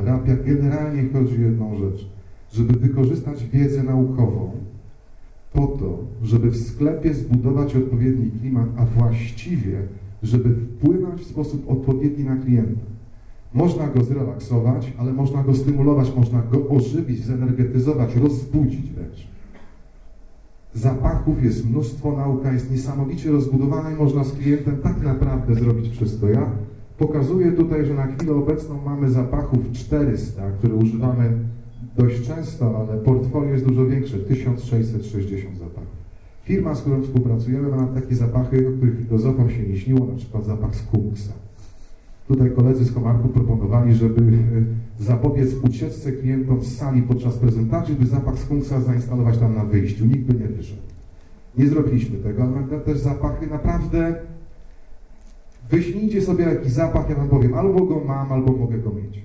aromaterapia. Generalnie chodzi o jedną rzecz, żeby wykorzystać wiedzę naukową po to, żeby w sklepie zbudować odpowiedni klimat, a właściwie, żeby wpłynąć w sposób odpowiedni na klienta. Można go zrelaksować, ale można go stymulować, można go ożywić, zenergetyzować, rozbudzić wręcz. Zapachów jest mnóstwo, nauka jest niesamowicie rozbudowana i można z klientem tak naprawdę zrobić wszystko. Ja pokazuję tutaj, że na chwilę obecną mamy zapachów 400, które używamy dość często, ale portfolio jest dużo większe, 1660 zapachów. Firma, z którą współpracujemy, ma takie zapachy, o których filozofom się nie śniło, na przykład zapach skunksa. Tutaj koledzy z Komarku proponowali, żeby zapobiec ucieczce klientom z sali podczas prezentacji, by zapach skunksa zainstalować tam na wyjściu. Nikt by nie wyszedł. Nie zrobiliśmy tego, ale też zapachy naprawdę... Wyślijcie sobie jakiś zapach, ja wam powiem, albo go mam, albo mogę go mieć.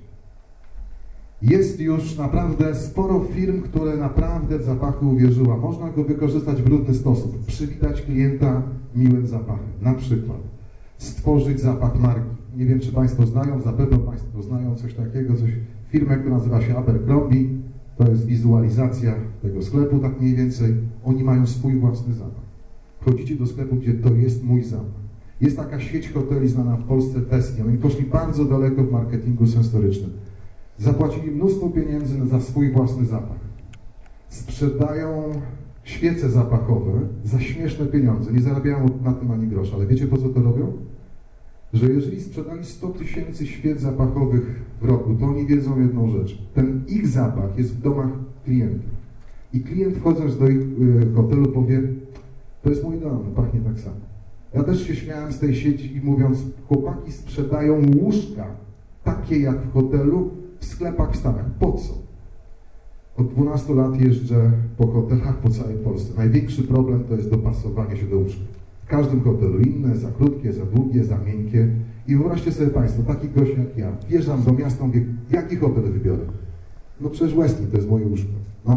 Jest już naprawdę sporo firm, które naprawdę w zapachy uwierzyła. Można go wykorzystać w różny sposób. Przywitać klienta miłym zapachem. Na przykład stworzyć zapach marki. Nie wiem, czy Państwo znają, zapewne Państwo znają coś takiego, firmę, która nazywa się Abercrombie. To jest wizualizacja tego sklepu, tak mniej więcej. Oni mają swój własny zapach. Wchodzicie do sklepu, gdzie to jest mój zapach. Jest taka sieć hoteli znana w Polsce, Festia. Oni poszli bardzo daleko w marketingu sensorycznym. Zapłacili mnóstwo pieniędzy za swój własny zapach. Sprzedają świece zapachowe za śmieszne pieniądze. Nie zarabiają na tym ani grosza. Ale wiecie, po co to robią? Że jeżeli sprzedali 100 000 świec zapachowych w roku, to oni wiedzą jedną rzecz. Ten ich zapach jest w domach klientów. I klient, wchodząc do ich hotelu, powie: to jest mój dom, pachnie tak samo. Ja też się śmiałem z tej sieci i mówiąc: chłopaki sprzedają łóżka takie jak w hotelu, w sklepach w Stanach. Po co? Od 12 lat jeżdżę po hotelach po całej Polsce. Największy problem to jest dopasowanie się do łóżka. W każdym hotelu inne, za krótkie, za długie, za miękkie. I wyobraźcie sobie Państwo, taki gość jak ja, wjeżdżam do miasta, mówię: jaki hotel wybiorę? No przecież Westin to jest moje łóżko. Mam